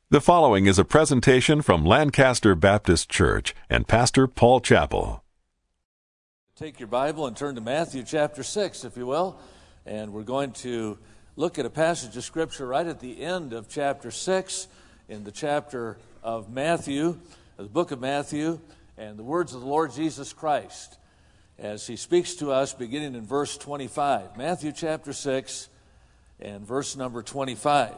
The following is a presentation from Lancaster Baptist Church and Pastor Paul Chappell. Take your Bible and turn to Matthew chapter 6, if you will, and we're going to look at a passage of Scripture right at the end of chapter 6 in the chapter of Matthew, the book of Matthew, and the words of the Lord Jesus Christ as He speaks to us beginning in verse 25. Matthew chapter 6 and verse number 25.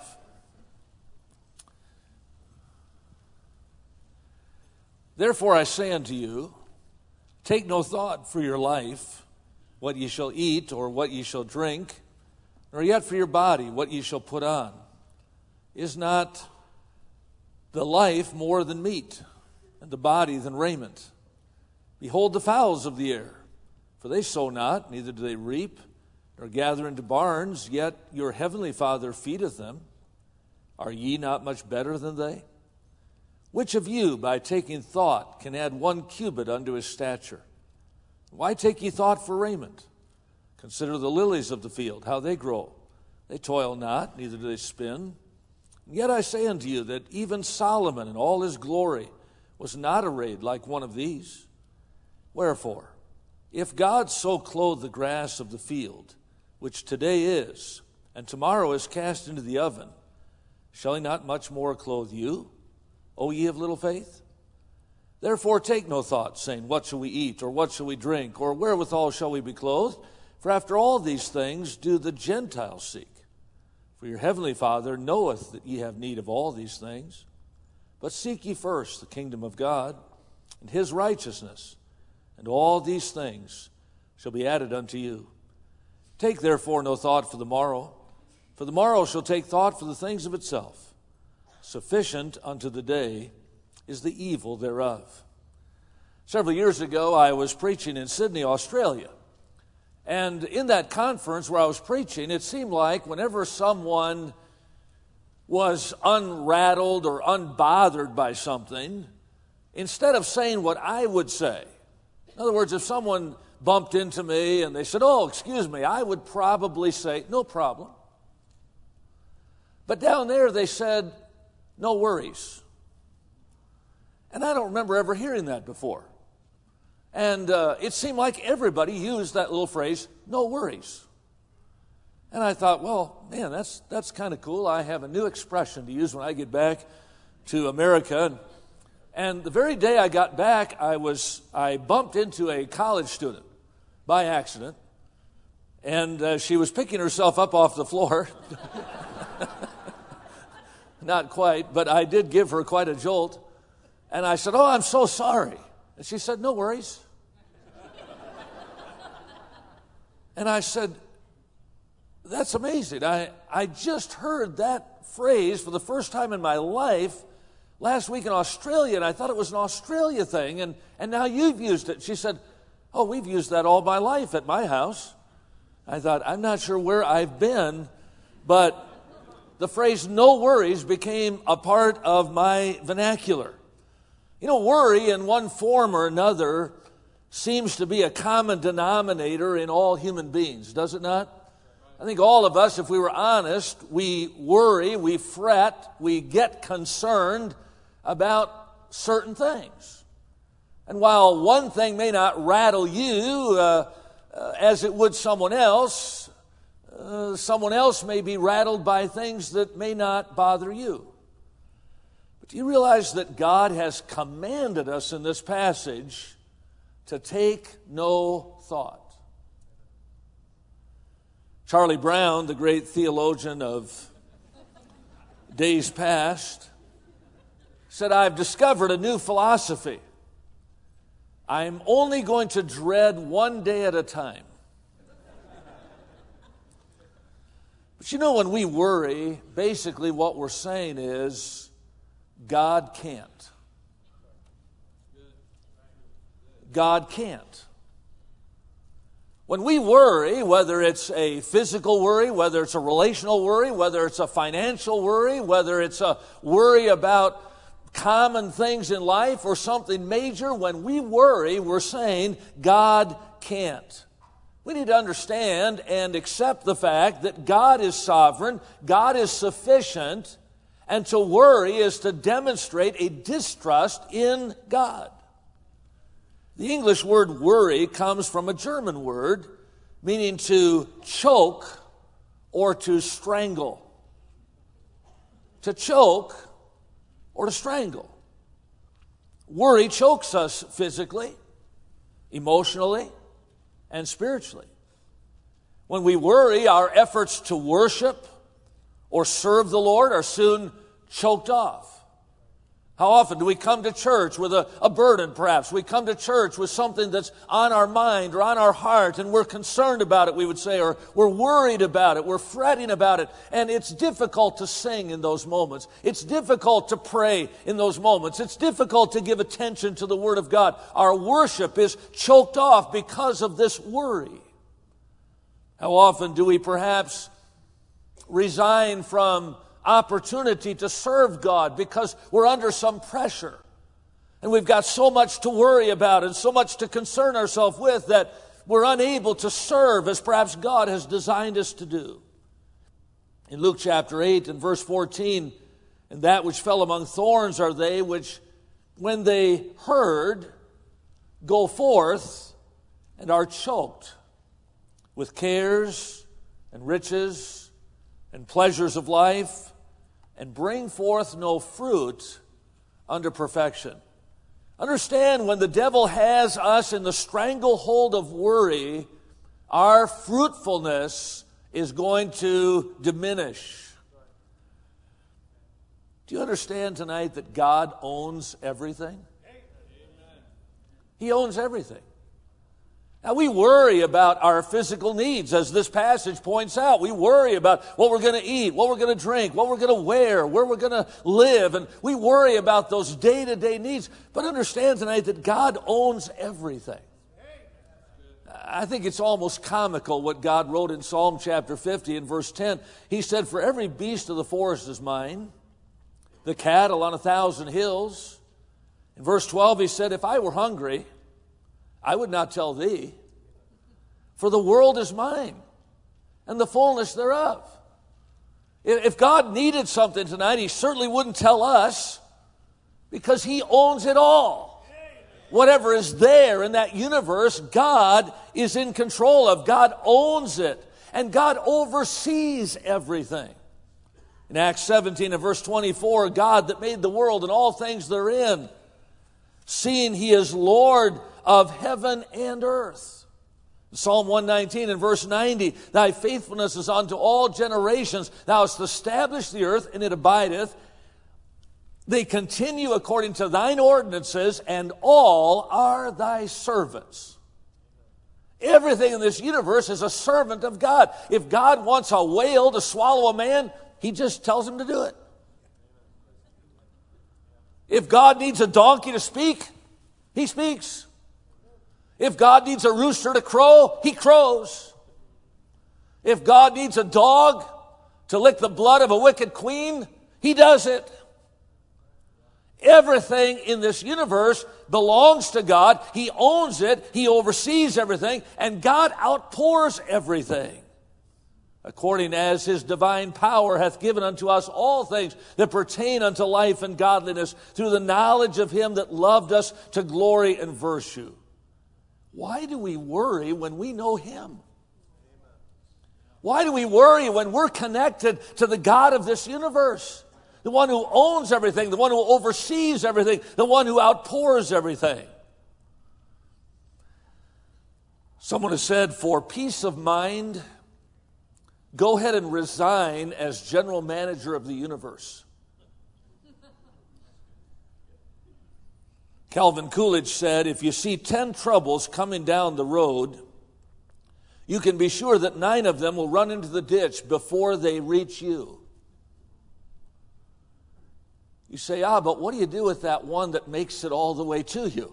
Therefore I say unto you, take no thought for your life, what ye shall eat or what ye shall drink, nor yet for your body, what ye shall put on. Is not the life more than meat, and the body than raiment? Behold the fowls of the air, for they sow not, neither do they reap, nor gather into barns, yet your heavenly Father feedeth them. Are ye not much better than they? Which of you, by taking thought, can add 1 cubit unto his stature? Why take ye thought for raiment? Consider the lilies of the field, how they grow. They toil not, neither do they spin. And yet I say unto you that even Solomon in all his glory was not arrayed like one of these. Wherefore, if God so clothe the grass of the field, which today is, and tomorrow is cast into the oven, shall he not much more clothe you, O ye of little faith? Therefore take no thought, saying, what shall we eat, or what shall we drink, or wherewithal shall we be clothed? For after all these things do the Gentiles seek. For your heavenly Father knoweth that ye have need of all these things. But seek ye first the kingdom of God, and his righteousness, and all these things shall be added unto you. Take therefore no thought for the morrow shall take thought for the things of itself. Sufficient unto the day is the evil thereof. Several years ago, I was preaching in Sydney, Australia. And in that conference where I was preaching, it seemed like whenever someone was unrattled or unbothered by something, instead of saying what I would say, in other words, if someone bumped into me and they said, oh, excuse me, I would probably say, no problem. But down there they said, no worries. And I don't remember ever hearing that before. And it seemed like everybody used that little phrase, no worries. And I thought, well, man, that's kind of cool. I have a new expression to use when I get back to America. And the very day I got back, I bumped into a college student by accident. And she was picking herself up off the floor. Not quite, but I did give her quite a jolt. And I said, oh, I'm so sorry. And she said, no worries. And I said, that's amazing. I just heard that phrase for the first time in my life last week in Australia, and I thought it was an Australia thing, and now you've used it. She said, oh, we've used that all my life at my house. I thought, I'm not sure where I've been, but the phrase no worries became a part of my vernacular. You know, worry in one form or another seems to be a common denominator in all human beings, does it not? I think all of us, if we were honest, we worry, we fret, we get concerned about certain things. And while one thing may not rattle you as it would someone else may be rattled by things that may not bother you. But do you realize that God has commanded us in this passage to take no thought? Charlie Brown, the great theologian of days past, said, I've discovered a new philosophy. I'm only going to dread one day at a time. But you know, when we worry, basically what we're saying is, God can't. God can't. When we worry, whether it's a physical worry, whether it's a relational worry, whether it's a financial worry, whether it's a worry about common things in life or something major, when we worry, we're saying, God can't. We need to understand and accept the fact that God is sovereign, God is sufficient, And to worry is to demonstrate a distrust in God. The English word worry comes from a German word meaning to choke or to strangle. To choke or to strangle. Worry chokes us physically, emotionally, and spiritually. When we worry, our efforts to worship or serve the Lord are soon choked off. How often do we come to church with a burden, perhaps? We come to church with something that's on our mind or on our heart, and we're concerned about it, we would say, or we're worried about it, we're fretting about it, and it's difficult to sing in those moments. It's difficult to pray in those moments. It's difficult to give attention to the Word of God. Our worship is choked off because of this worry. How often do we perhaps resign from opportunity to serve God because we're under some pressure and we've got so much to worry about and so much to concern ourselves with that we're unable to serve as perhaps God has designed us to do. In Luke chapter 8 and verse 14, and that which fell among thorns are they which, when they heard, go forth and are choked with cares and riches and pleasures of life, and bring forth no fruit unto perfection. Understand, when the devil has us in the stranglehold of worry, our fruitfulness is going to diminish. Do you understand tonight that God owns everything? He owns everything. Now, we worry about our physical needs, as this passage points out. We worry about what we're going to eat, what we're going to drink, what we're going to wear, where we're going to live, and we worry about those day-to-day needs. But understand tonight that God owns everything. I think it's almost comical what God wrote in Psalm chapter 50 and verse 10. He said, "For every beast of the forest is mine, the cattle on 1,000 hills." In verse 12 he said, "If I were hungry, I would not tell thee, for the world is mine, and the fullness thereof." If God needed something tonight, He certainly wouldn't tell us, because He owns it all. Whatever is there in that universe, God is in control of. God owns it, and God oversees everything. In Acts 17 and verse 24, God that made the world and all things therein, seeing He is Lord of heaven and earth. Psalm 119 and verse 90, "Thy faithfulness is unto all generations. Thou hast established the earth, and it abideth. They continue according to thine ordinances, and all are thy servants." Everything in this universe is a servant of God. If God wants a whale to swallow a man, He just tells him to do it. If God needs a donkey to speak, He speaks. If God needs a rooster to crow, He crows. If God needs a dog to lick the blood of a wicked queen, He does it. Everything in this universe belongs to God. He owns it. He oversees everything. And God outpours everything, according as His divine power hath given unto us all things that pertain unto life and godliness, through the knowledge of Him that loved us to glory and virtue. Why do we worry when we know Him? Why do we worry when we're connected to the God of this universe? The one who owns everything, the one who oversees everything, the one who outpours everything. Someone has said, for peace of mind, go ahead and resign as general manager of the universe. Calvin Coolidge said, if you see 10 troubles coming down the road, you can be sure that 9 of them will run into the ditch before they reach you. You say, but what do you do with that one that makes it all the way to you?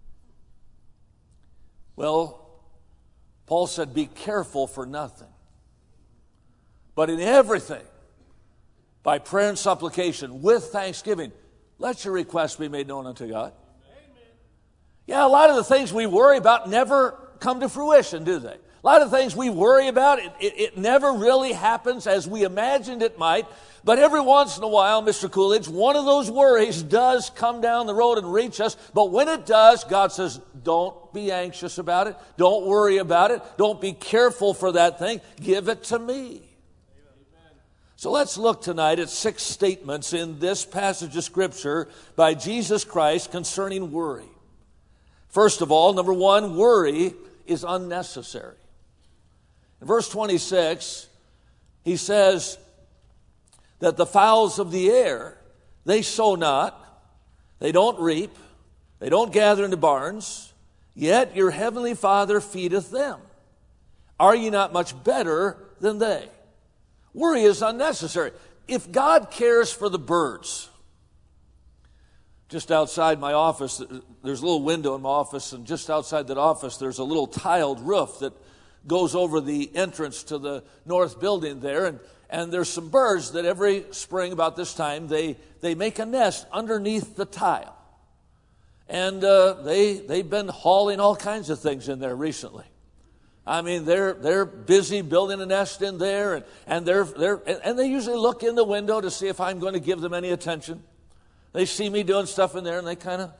Well, Paul said, be careful for nothing, but in everything, by prayer and supplication, with thanksgiving, let your requests be made known unto God. Amen. Yeah, a lot of the things we worry about never come to fruition, do they? A A lot of things we worry about, it never really happens as we imagined it might. But every once in a while, Mr. Coolidge, one of those worries does come down the road and reach us. But when it does, God says, don't be anxious about it. Don't worry about it. Don't be careful for that thing. Give it to me. So let's look tonight at 6 statements in this passage of Scripture by Jesus Christ concerning worry. First of all, number 1, worry is unnecessary. In verse 26, he says that the fowls of the air, they sow not, they don't reap, they don't gather into barns, yet your heavenly Father feedeth them. Are ye not much better than they? Worry is unnecessary. If God cares for the birds, just outside my office, there's a little window in my office, and just outside that office, there's a little tiled roof that goes over the entrance to the north building there, and there's some birds that every spring about this time, they make a nest underneath the tile. And they've been hauling all kinds of things in there recently. I mean, they're busy building a nest in there, and they usually look in the window to see if I'm going to give them any attention. They see me doing stuff in there, and they kind of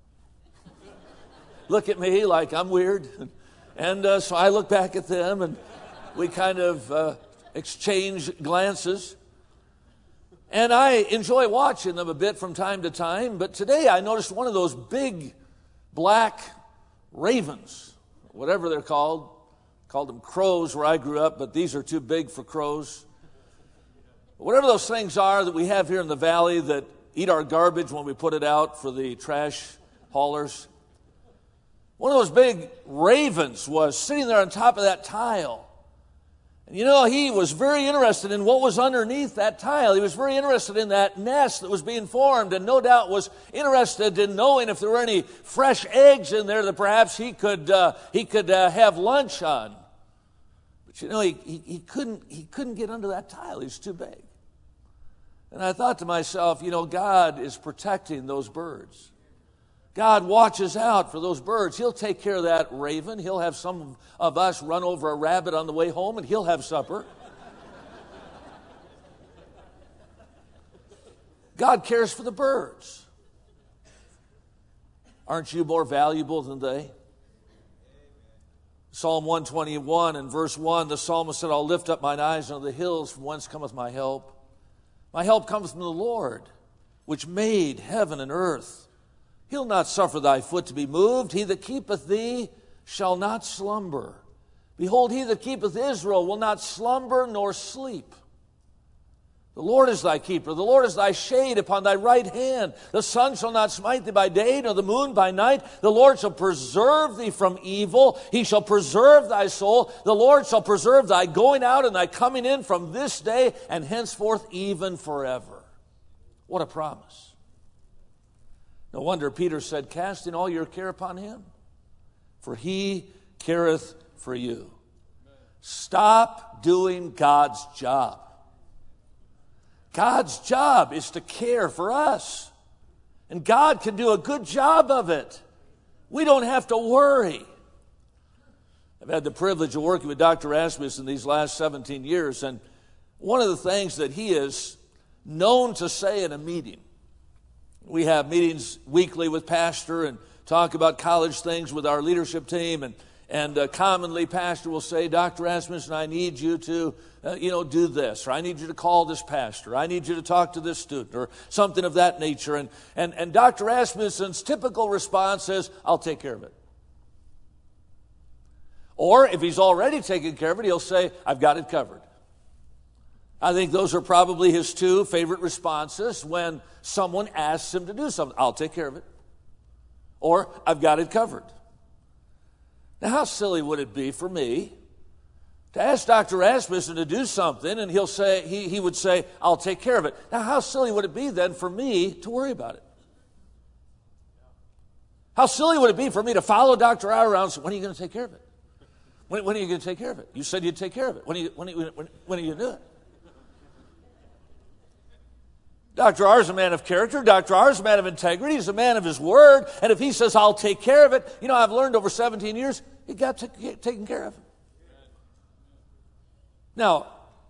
look at me like I'm weird. And so I look back at them, and we kind of exchange glances. And I enjoy watching them a bit from time to time. But today I noticed one of those big black ravens, whatever they're called. Called them crows where I grew up, but these are too big for crows. Whatever those things are that we have here in the valley that eat our garbage when we put it out for the trash haulers. One of those big ravens was sitting there on top of that tile. And you know, he was very interested in what was underneath that tile. He was very interested in that nest that was being formed, and no doubt was interested in knowing if there were any fresh eggs in there that perhaps he could have lunch on. But you know, he couldn't get under that tile. He was too big. And I thought to myself, you know, God is protecting those birds. God watches out for those birds. He'll take care of that raven. He'll have some of us run over a rabbit on the way home, and he'll have supper. God cares for the birds. Aren't you more valuable than they? Psalm 121 and verse 1, the psalmist said, I'll lift up mine eyes unto the hills, from whence cometh my help. My help cometh from the Lord, which made heaven and earth. He'll not suffer thy foot to be moved. He that keepeth thee shall not slumber. Behold, he that keepeth Israel will not slumber nor sleep. The Lord is thy keeper. The Lord is thy shade upon thy right hand. The sun shall not smite thee by day, nor the moon by night. The Lord shall preserve thee from evil. He shall preserve thy soul. The Lord shall preserve thy going out and thy coming in from this day and henceforth even forever. What a promise. No wonder Peter said, casting all your care upon him, for he careth for you. Stop doing God's job. God's job is to care for us. And God can do a good job of it. We don't have to worry. I've had the privilege of working with Dr. Rasmussen these last 17 years, and one of the things that he is known to say in a meeting, we have meetings weekly with Pastor and talk about college things with our leadership team. And commonly, Pastor will say, Dr. Rasmussen, I need you to, do this. Or I need you to call this pastor. I need you to talk to this student. Or something of that nature. And Dr. Rasmussen's typical response is, I'll take care of it. Or if he's already taken care of it, he'll say, I've got it covered. I think those are probably his 2 favorite responses when someone asks him to do something. I'll take care of it. Or, I've got it covered. Now, how silly would it be for me to ask Dr. Rasmussen to do something, and he'll say, he would say, I'll take care of it. Now, how silly would it be then for me to worry about it? How silly would it be for me to follow Dr. R around and say, when are you going to take care of it? When are you going to take care of it? You said you'd take care of it. When are you going to do it? Dr. R is a man of character. Dr. R is a man of integrity. He's a man of his word. And if he says, I'll take care of it, I've learned over 17 years, it got taken care of. Now,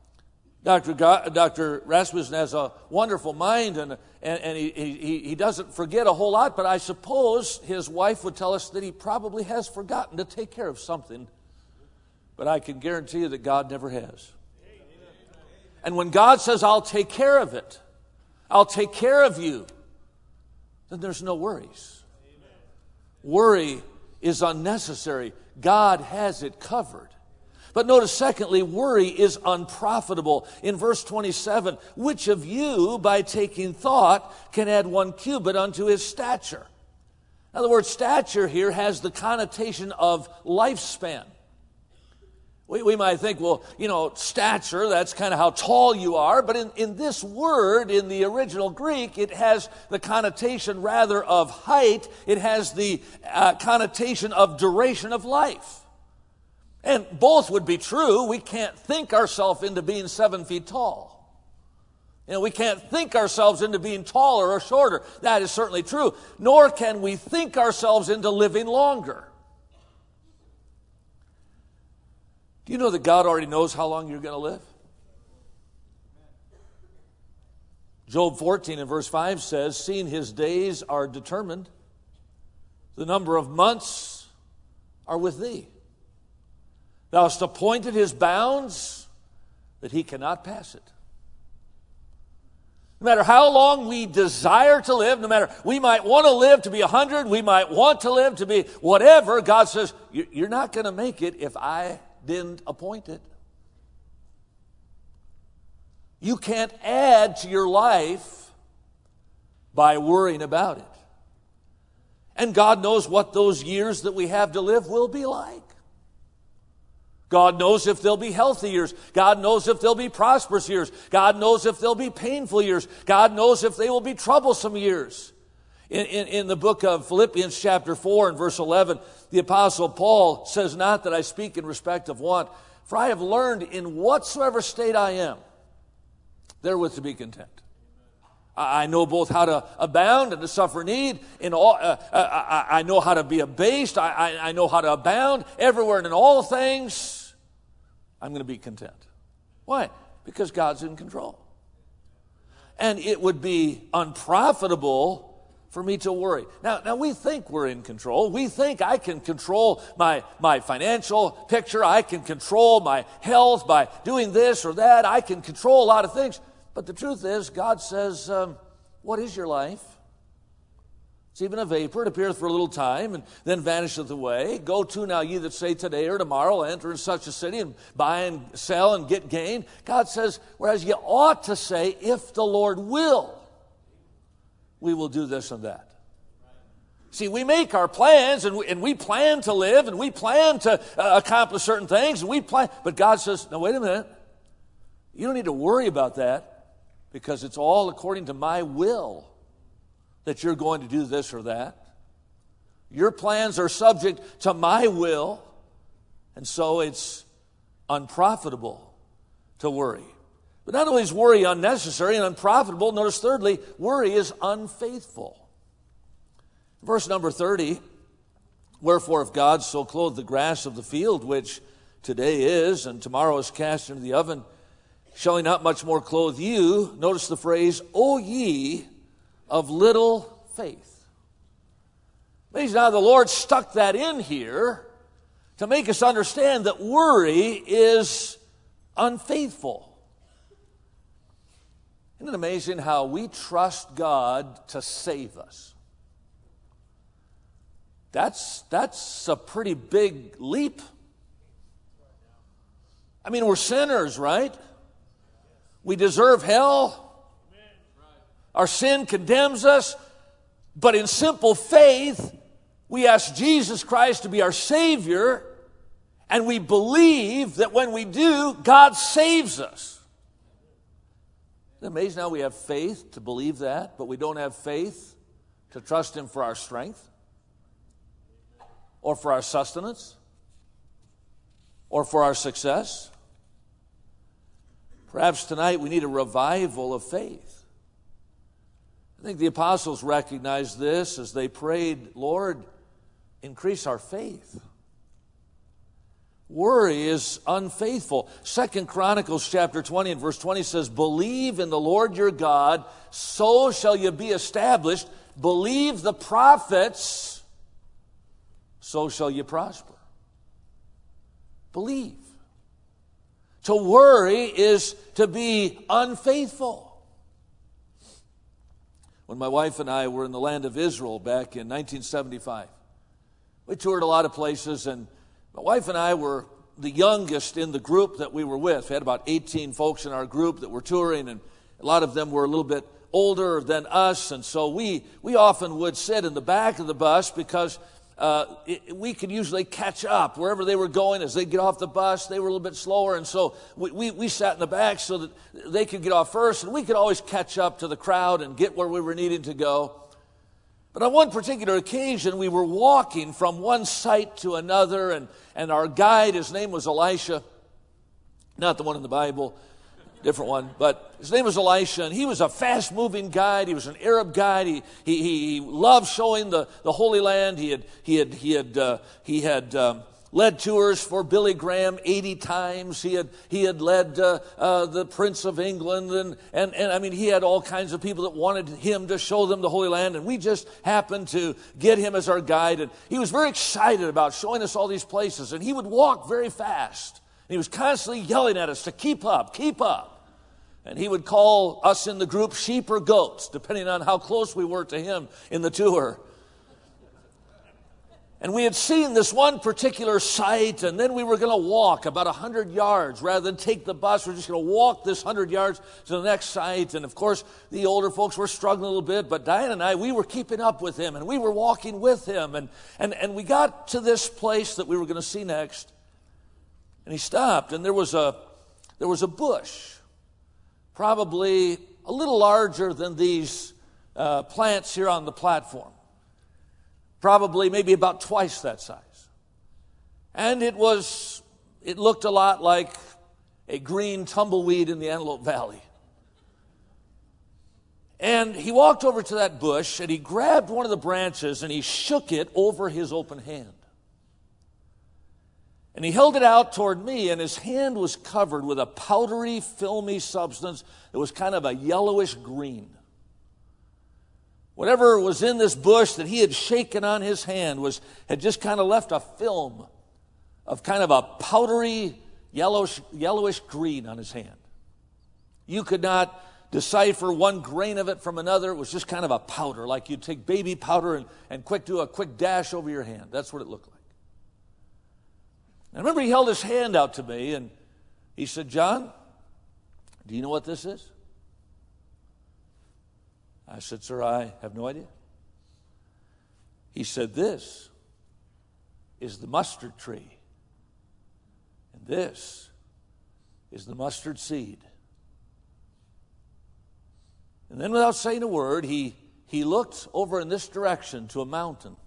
Dr. Rasmussen has a wonderful mind, and he doesn't forget a whole lot, but I suppose his wife would tell us that he probably has forgotten to take care of something. But I can guarantee you that God never has. And when God says, I'll take care of it, I'll take care of you, then there's no worries. Worry is unnecessary. God has it covered. But notice, secondly, worry is unprofitable. In verse 27, which of you, by taking thought, can add 1 cubit unto his stature? Now, the word stature here has the connotation of lifespan. We might think, well, stature, that's kind of how tall you are. But in this word, in the original Greek, it has the connotation rather of height. It has the connotation of duration of life. And both would be true. We can't think ourselves into being 7 feet tall. We can't think ourselves into being taller or shorter. That is certainly true. Nor can we think ourselves into living longer. Do you know that God already knows how long you're going to live? Job 14 and verse 5 says, seeing his days are determined, the number of months are with thee. Thou hast appointed his bounds, that he cannot pass it. No matter how long we desire to live, no matter, we might want to live to be 100, we might want to live to be whatever, God says, you're not going to make it if I didn't appoint it. You can't add to your life by worrying about it. And God knows what those years that we have to live will be like. God knows if they'll be healthy years. God knows if they'll be prosperous years. God knows if they'll be painful years. God knows if they will be troublesome years. In the book of Philippians chapter 4 and verse 11, the Apostle Paul says, not that I speak in respect of want, for I have learned in whatsoever state I am, therewith to be content. I know both how to abound and to suffer need. I know how to be abased. I know how to abound everywhere and in all things. I'm going to be content. Why? Because God's in control. And it would be unprofitable for me to worry. Now we think we're in control. We think I can control my financial picture. I can control my health by doing this or that. I can control a lot of things. But the truth is, God says, what is your life? It's even a vapor. It appeareth for a little time and then vanisheth away. Go to now, ye that say today or tomorrow, enter in such a city and buy and sell and get gain. God says, whereas you ought to say, if the Lord will, we will do this and that. See, we make our plans and we plan to live and we plan to accomplish certain things. And we plan, but God says, no, wait a minute. You don't need to worry about that. Because it's all according to my will that you're going to do this or that. Your plans are subject to my will, and so it's unprofitable to worry. But not only is worry unnecessary and unprofitable, notice thirdly, worry is unfaithful. Verse number 30, wherefore if God so clothe the grass of the field, which today is and tomorrow is cast into the oven, shall he not much more clothe you? Notice the phrase, O ye of little faith. Amazing how the Lord stuck that in here to make us understand that worry is unfaithful. Isn't it amazing how we trust God to save us? That's a pretty big leap. I mean, we're sinners, right? We deserve hell. Our sin condemns us. But in simple faith, we ask Jesus Christ to be our Savior, and we believe that when we do, God saves us. Isn't it amazing how we have faith to believe that, but we don't have faith to trust Him for our strength or for our sustenance or for our success? Perhaps tonight we need a revival of faith. I think the apostles recognized this as they prayed, Lord, increase our faith. Worry is unfaithful. 2 Chronicles chapter 20 and verse 20 says, believe in the Lord your God, so shall you be established. Believe the prophets, so shall you prosper. Believe. To worry is to be unfaithful. When my wife and I were in the land of Israel back in 1975, we toured a lot of places, and my wife and I were the youngest in the group that we were with. We had about 18 folks in our group that were touring, and a lot of them were a little bit older than us, and so we often would sit in the back of the bus because we could usually catch up wherever they were going. As they get off the bus, they were a little bit slower, and so we sat in the back so that they could get off first, and we could always catch up to the crowd and get where we were needing to go. But on one particular occasion, we were walking from one site to another, and our guide, his name was Elisha, not the one in the Bible, different one, but his name was Elisha, and he was a fast-moving guide. He was an Arab guide. He loved showing the Holy Land. He had led tours for Billy Graham 80 times. He had led the Prince of England, and I mean, he had all kinds of people that wanted him to show them the Holy Land, and we just happened to get him as our guide, and he was very excited about showing us all these places, and he would walk very fast. And he was constantly yelling at us to keep up, keep up. And he would call us in the group sheep or goats, depending on how close we were to him in the tour. And we had seen this one particular site, and then we were going to walk about 100 yards. Rather than take the bus, we're just going to walk this 100 yards to the next site. And, of course, the older folks were struggling a little bit, but Diane and I, we were keeping up with him, and we were walking with him. And we got to this place that we were going to see next, and he stopped, and there was a bush, probably a little larger than these plants here on the platform. Probably maybe about twice that size. And it looked a lot like a green tumbleweed in the Antelope Valley. And he walked over to that bush, and he grabbed one of the branches, and he shook it over his open hand. And he held it out toward me, and his hand was covered with a powdery, filmy substance that was kind of a yellowish green. Whatever was in this bush that he had shaken on his hand had just kind of left a film of kind of a powdery, yellowish green on his hand. You could not decipher one grain of it from another. It was just kind of a powder, like you'd take baby powder and do a quick dash over your hand. That's what it looked like. I remember he held his hand out to me, and he said, "John, do you know what this is?" I said, "Sir, I have no idea." He said, "This is the mustard tree, and this is the mustard seed." And then without saying a word, he looked over in this direction to a mountain.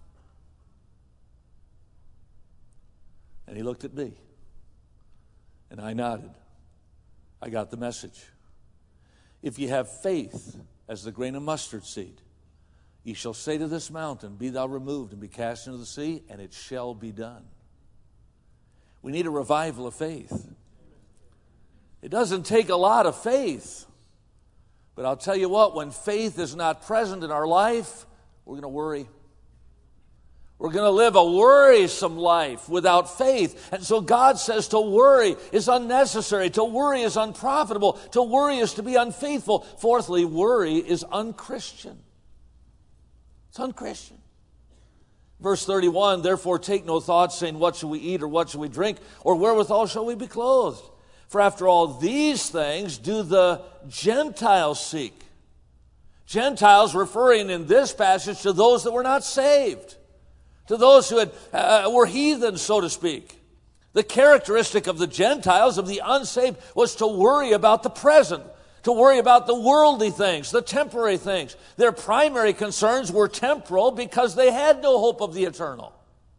And he looked at me. And I nodded. I got the message. If you have faith as the grain of mustard seed, ye shall say to this mountain, "Be thou removed and be cast into the sea," and it shall be done. We need a revival of faith. It doesn't take a lot of faith. But I'll tell you what, when faith is not present in our life, we're going to worry. We're going to live a worrisome life without faith. And so God says to worry is unnecessary. To worry is unprofitable. To worry is to be unfaithful. Fourthly, worry is unchristian. It's unchristian. Verse 31, "Therefore take no thought, saying, what shall we eat, or what shall we drink, or wherewithal shall we be clothed? For after all these things do the Gentiles seek." Gentiles referring in this passage to those that were not saved, to those who were heathens, so to speak. The characteristic of the Gentiles, of the unsaved, was to worry about the present, to worry about the worldly things, the temporary things. Their primary concerns were temporal because they had no hope of the eternal.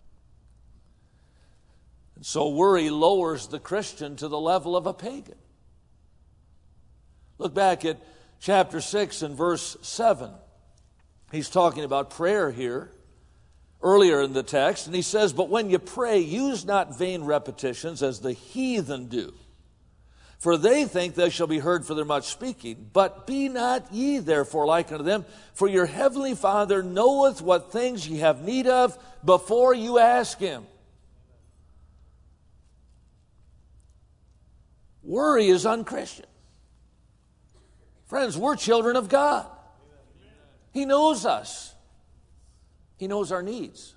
And so worry lowers the Christian to the level of a pagan. Look back at chapter 6 and verse 7. He's talking about prayer here. earlier in the text, and he says, "But when you pray, use not vain repetitions as the heathen do. For they think they shall be heard for their much speaking. But be not ye therefore like unto them, for your heavenly Father knoweth what things ye have need of before you ask him." Worry is unchristian. Friends, we're children of God. He knows us. He knows our needs.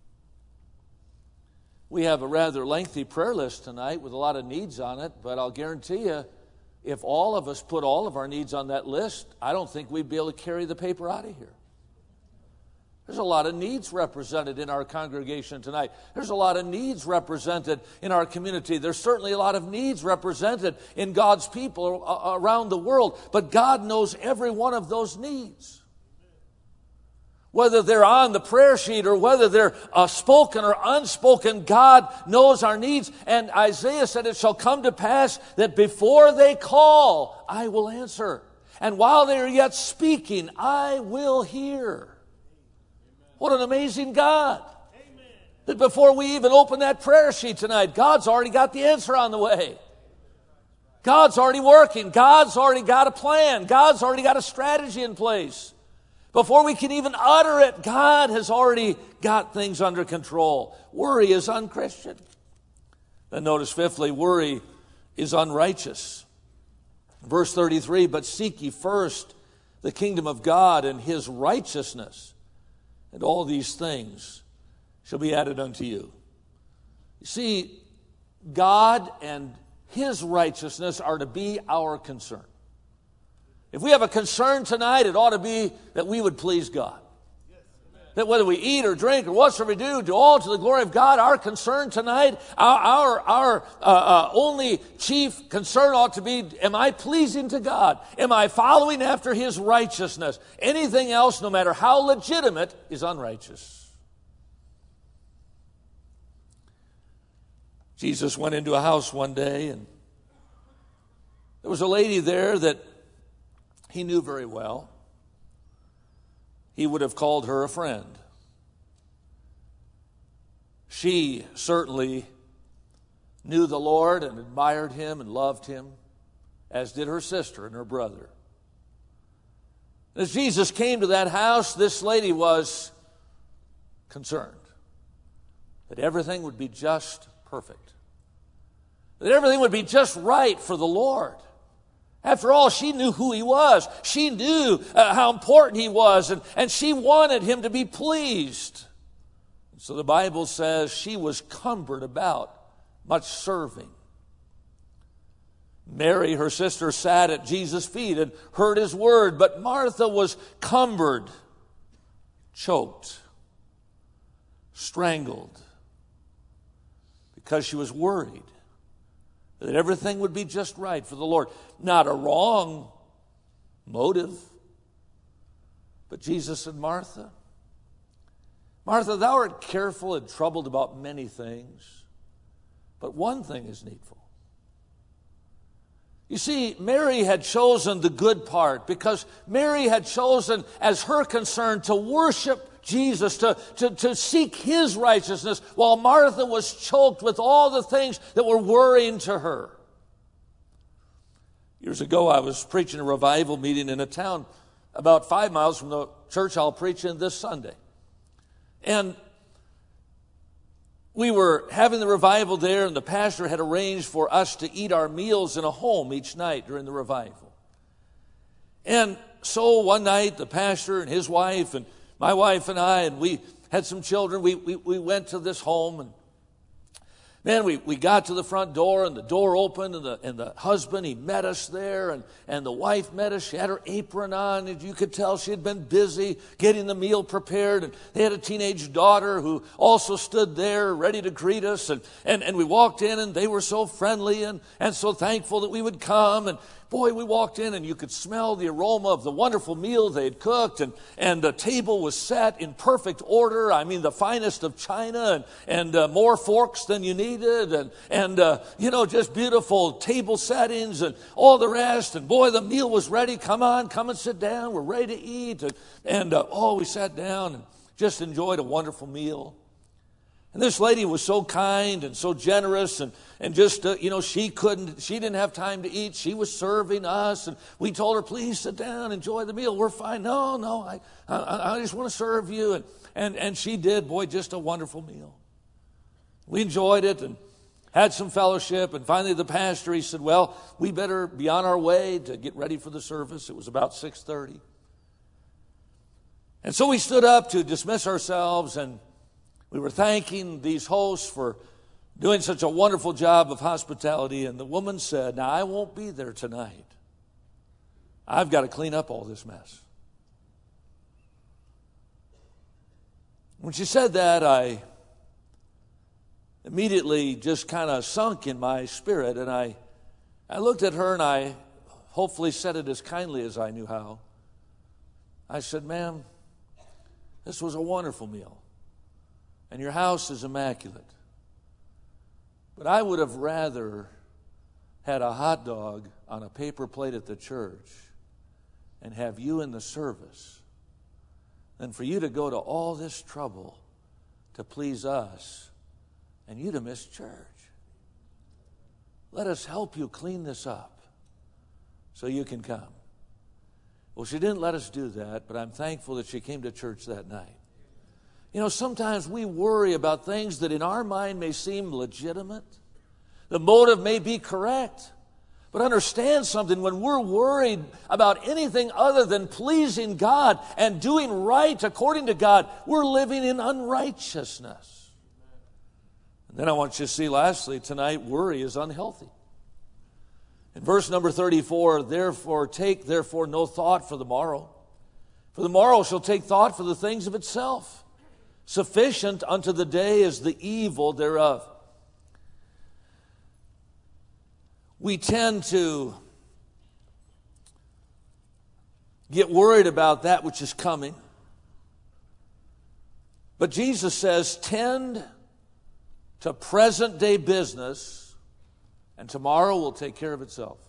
We have a rather lengthy prayer list tonight with a lot of needs on it, but I'll guarantee you, if all of us put all of our needs on that list, I don't think we'd be able to carry the paper out of here. There's a lot of needs represented in our congregation tonight. There's a lot of needs represented in our community. There's certainly a lot of needs represented in God's people around the world, but God knows every one of those needs. Whether they're on the prayer sheet or whether they're spoken or unspoken, God knows our needs. And Isaiah said, "It shall come to pass that before they call, I will answer. And while they are yet speaking, I will hear." What an amazing God. Amen. That before we even open that prayer sheet tonight, God's already got the answer on the way. God's already working. God's already got a plan. God's already got a strategy in place. Before we can even utter it, God has already got things under control. Worry is unchristian. Then notice fifthly, worry is unrighteous. Verse 33, "But seek ye first the kingdom of God and his righteousness, and all these things shall be added unto you." You see, God and his righteousness are to be our concern. If we have a concern tonight, it ought to be that we would please God. That whether we eat or drink or whatsoever we do all to the glory of God. Our concern tonight, our only chief concern ought to be, am I pleasing to God? Am I following after his righteousness? Anything else, no matter how legitimate, is unrighteous. Jesus went into a house one day, and there was a lady there that he knew very well. He would have called her a friend. She certainly knew the Lord and admired him and loved him, as did her sister and her brother. As Jesus came to that house, this lady was concerned that everything would be just perfect, that everything would be just right for the Lord. After all, she knew who he was. She knew how important he was, and she wanted him to be pleased. So the Bible says she was cumbered about much serving. Mary, her sister, sat at Jesus' feet and heard his word, but Martha was cumbered, choked, strangled, because she was worried that everything would be just right for the Lord. Not a wrong motive. But Jesus said, "Martha, Martha, thou art careful and troubled about many things, but one thing is needful." You see, Mary had chosen the good part, because Mary had chosen as her concern to worship Jesus, to seek his righteousness, while Martha was choked with all the things that were worrying to her. Years ago, I was preaching a revival meeting in a town about 5 miles from the church I'll preach in this Sunday. And we were having the revival there, and the pastor had arranged for us to eat our meals in a home each night during the revival. And so one night, the pastor and his wife and my wife and I, and we had some children, we went to this home, and man, we got to the front door, and the door opened, and the husband, he met us there, and the wife met us. She had her apron on, and you could tell she had been busy getting the meal prepared, and they had a teenage daughter who also stood there ready to greet us, and we walked in, and they were so friendly and so thankful that we would come, and boy, we walked in and you could smell the aroma of the wonderful meal they had cooked, and the table was set in perfect order. I mean, the finest of china and more forks than you needed, and just beautiful table settings and all the rest. And boy, the meal was ready. Come on, come and sit down. We're ready to eat. And we sat down, and just enjoyed a wonderful meal. And this lady was so kind and so generous, and just, she didn't have time to eat. She was serving us, and we told her, please sit down, enjoy the meal. We're fine. No, I just want to serve you. And she did, boy, just a wonderful meal. We enjoyed it and had some fellowship, and finally the pastor, he said, well, we better be on our way to get ready for the service. It was about 6:30. And so we stood up to dismiss ourselves, and we were thanking these hosts for doing such a wonderful job of hospitality. And the woman said, now, I won't be there tonight. I've got to clean up all this mess. When she said that, I immediately just kind of sunk in my spirit. And I looked at her, and I hopefully said it as kindly as I knew how. I said, ma'am, this was a wonderful meal, and your house is immaculate. But I would have rather had a hot dog on a paper plate at the church and have you in the service than for you to go to all this trouble to please us and you to miss church. Let us help you clean this up so you can come. Well, she didn't let us do that, but I'm thankful that she came to church that night. Sometimes we worry about things that in our mind may seem legitimate. The motive may be correct. But understand something, when we're worried about anything other than pleasing God and doing right according to God, we're living in unrighteousness. And then I want you to see, lastly, tonight, worry is unhealthy. In verse number 34, take no thought for the morrow shall take thought for the things of itself. Sufficient unto the day is the evil thereof. We tend to get worried about that which is coming. But Jesus says, tend to present day business, and tomorrow will take care of itself.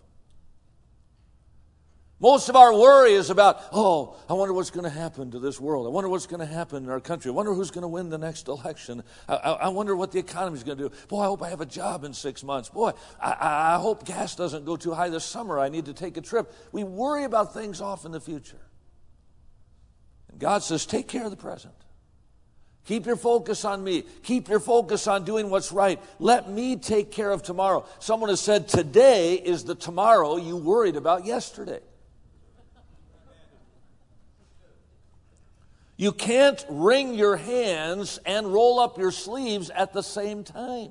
Most of our worry is about, I wonder what's going to happen to this world. I wonder what's going to happen in our country. I wonder who's going to win the next election. I wonder what the economy is going to do. Boy, I hope I have a job in 6 months. Boy, I hope gas doesn't go too high this summer. I need to take a trip. We worry about things off in the future. And God says, take care of the present. Keep your focus on me. Keep your focus on doing what's right. Let me take care of tomorrow. Someone has said, today is the tomorrow you worried about yesterday. You can't wring your hands and roll up your sleeves at the same time.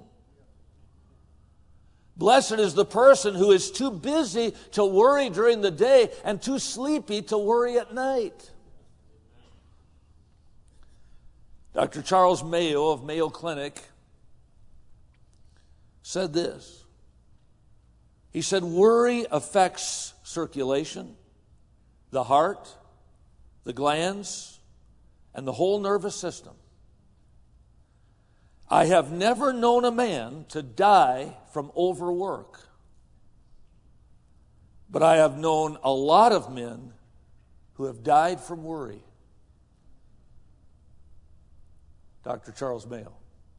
Blessed is the person who is too busy to worry during the day and too sleepy to worry at night. Dr. Charles Mayo of Mayo Clinic said this. He said, worry affects circulation, the heart, the glands, and the whole nervous system. I have never known a man to die from overwork, but I have known a lot of men who have died from worry. Dr. Charles Mayo.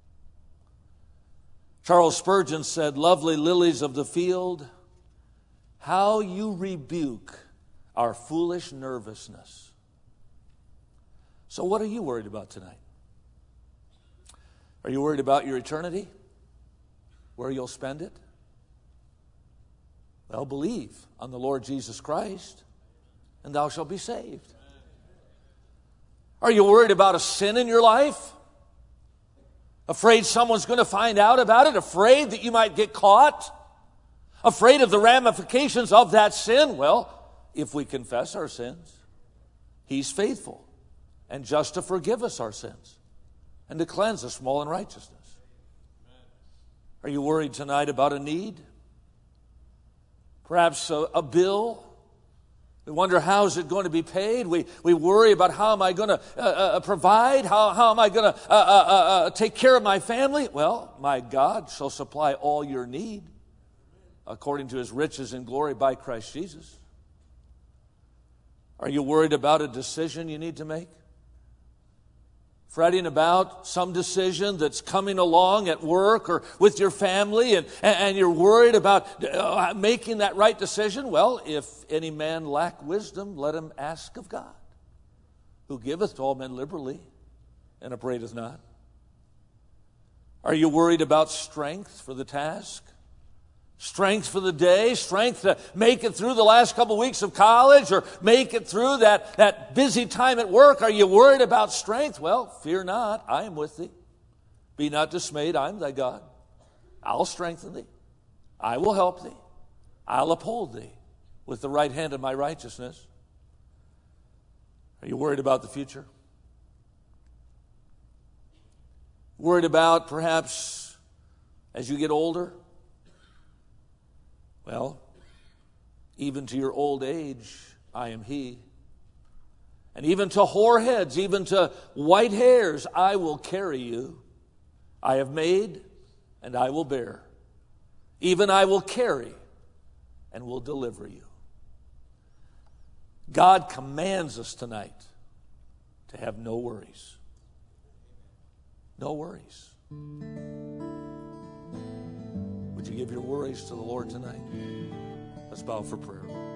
Charles Spurgeon said, lovely lilies of the field, how you rebuke our foolish nervousness. So what are you worried about tonight? Are you worried about your eternity? Where you'll spend it? Well, believe on the Lord Jesus Christ, and thou shalt be saved. Are you worried about a sin in your life? Afraid someone's going to find out about it? Afraid that you might get caught? Afraid of the ramifications of that sin? Well, if we confess our sins, He's faithful and just to forgive us our sins and to cleanse us from all unrighteousness. Are you worried tonight about a need? Perhaps a bill? We wonder, how is it going to be paid? We worry about, how am I going to provide? How am I going to take care of my family? Well, my God shall supply all your need according to His riches and glory by Christ Jesus. Are you worried about a decision you need to make? Fretting about some decision that's coming along at work or with your family, and you're worried about making that right decision? Well, if any man lack wisdom, let him ask of God, who giveth to all men liberally and upbraideth not. Are you worried about strength for the task? Strength for the day, strength to make it through the last couple of weeks of college or make it through that busy time at work. Are you worried about strength? Well, fear not, I am with thee. Be not dismayed, I am thy God. I'll strengthen thee. I will help thee. I'll uphold thee with the right hand of my righteousness. Are you worried about the future? Worried about perhaps as you get older? Well, even to your old age, I am He. And even to hoar heads, even to white hairs, I will carry you. I have made, and I will bear. Even I will carry, and will deliver you. God commands us tonight to have no worries. No worries. Would you give your worries to the Lord tonight? Let's bow for prayer.